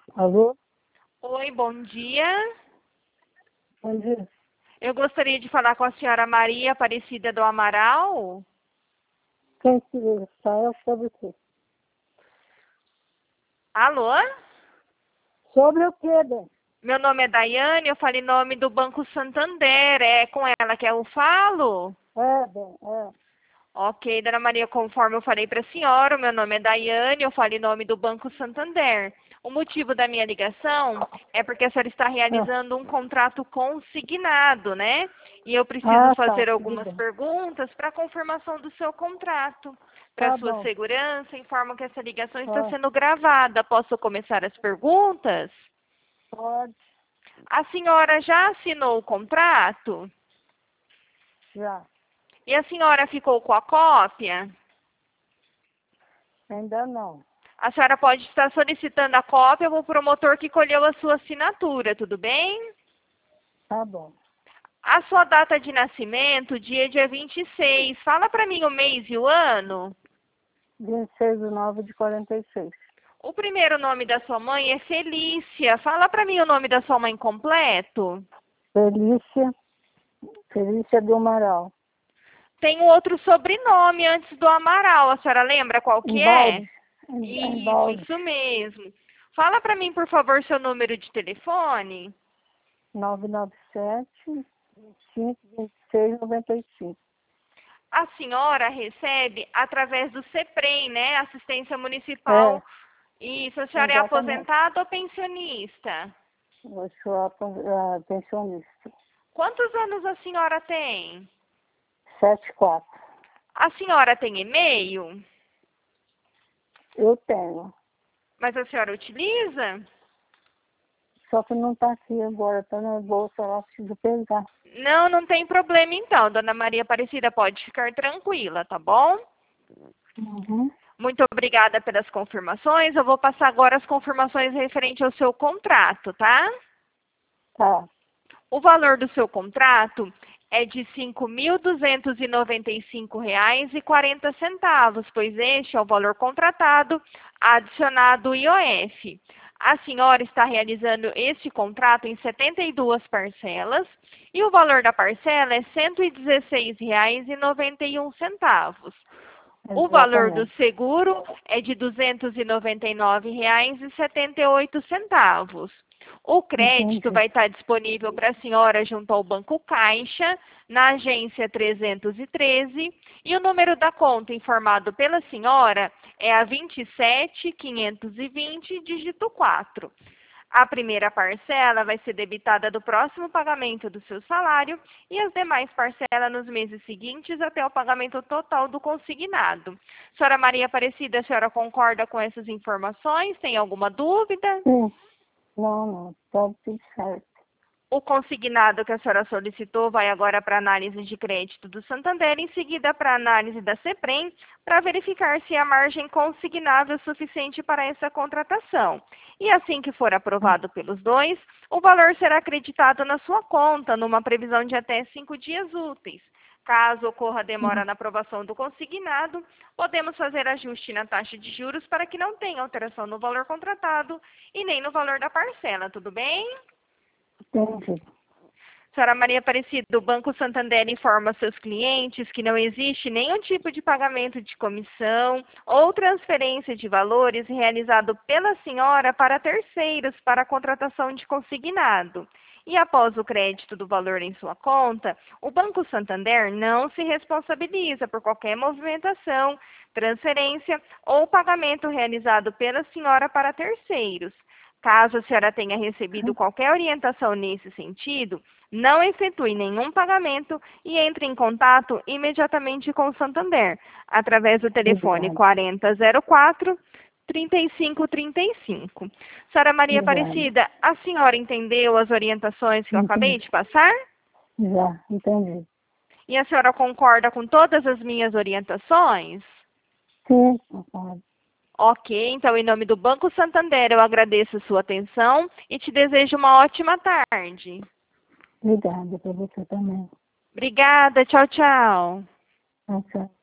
Alô? Oi, bom dia. Bom dia. Eu gostaria de falar com a senhora Maria Aparecida do Amaral. Quem se fala sobre o quê? Alô? Sobre o quê, bem? Meu nome é Daiane, eu falo em nome do Banco Santander. É com ela que eu falo? É. Ok, dona Maria, conforme eu falei para a senhora, o meu nome é Daiane, eu falo em nome do Banco Santander. O motivo da minha ligação é porque a senhora está Ah, realizando um contrato consignado, né? E eu preciso tá, fazer tudo algumas bem. perguntas para a confirmação do seu contrato. Para Tá sua bom. segurança, informo que essa ligação está Ó, sendo gravada. Posso começar as perguntas? pode, A senhora já assinou o contrato? já. E a senhora ficou com a cópia? Ainda não. A senhora pode estar solicitando a cópia para o promotor que colheu a sua assinatura, tudo bem? Tá bom. A sua data de nascimento, dia 26. Fala para mim o mês e o ano. 26/9/46. O primeiro nome da sua mãe é Felícia. Fala para mim o nome da sua mãe completo. Felícia. Felícia do Amaral. Tem um outro sobrenome antes do Amaral. A senhora lembra qual que é? Embalde. Embalde. Isso mesmo. Fala para mim, por favor, seu número de telefone. 997 25 26 95. A senhora recebe através do CEPREM, né? Assistência É, Municipal. Isso, a senhora é exatamente. aposentada ou pensionista? Eu sou a pensionista. Quantos anos a senhora tem? 74. A senhora tem e-mail? Eu tenho. Mas a senhora utiliza? Só que não está aqui agora, está na bolsa lá, preciso pegar. Não, não tem problema então. Dona Maria Aparecida pode ficar tranquila, tá bom? Uhum. Muito obrigada pelas confirmações. Eu vou passar agora as confirmações referente ao seu contrato, tá? Tá. O valor do seu contrato é de R$ 5.295,40, pois este é o valor contratado, adicionado o IOF. A senhora está realizando este contrato em 72 parcelas e o valor da parcela é R$ 116,91. O valor do Exatamente. seguro é de R$ 299,78. O crédito Entendi. vai estar disponível para a senhora junto ao Banco Caixa, na agência 313, e o número da conta informado pela senhora é a 27520, dígito 4. A primeira parcela vai ser debitada do próximo pagamento do seu salário e as demais parcelas nos meses seguintes até o pagamento total do consignado. Senhora Maria Aparecida, a senhora concorda com essas informações? Tem alguma dúvida? Sim. Não. Tá tudo certo. O consignado que a senhora solicitou vai agora para análise de crédito do Santander, em seguida para análise da CEPREM, para verificar se a margem consignável é suficiente para essa contratação. E assim que for aprovado pelos dois, o valor será acreditado na sua conta, numa previsão de até 5 dias úteis. Caso ocorra demora na aprovação do consignado, podemos fazer ajuste na taxa de juros para que não tenha alteração no valor contratado e nem no valor da parcela, tudo bem? Entendi. Senhora Maria Aparecida, o Banco Santander informa seus clientes que não existe nenhum tipo de pagamento de comissão ou transferência de valores realizado pela senhora para terceiros para a contratação de consignado. E após o crédito do valor em sua conta, o Banco Santander não se responsabiliza por qualquer movimentação, transferência ou pagamento realizado pela senhora para terceiros. Caso a senhora tenha recebido qualquer orientação nesse sentido, não efetue nenhum pagamento e entre em contato imediatamente com o Santander, através do telefone Obrigada. 4004 3535. Senhora Maria Obrigada. Aparecida, a senhora entendeu as orientações que eu acabei Entendi. de passar? Já, entendi. E a senhora concorda com todas as minhas orientações? Sim, concordo. Ok, então em nome do Banco Santander eu agradeço a sua atenção e te desejo uma ótima tarde. Obrigada para você também. Obrigada, tchau, tchau. Tchau.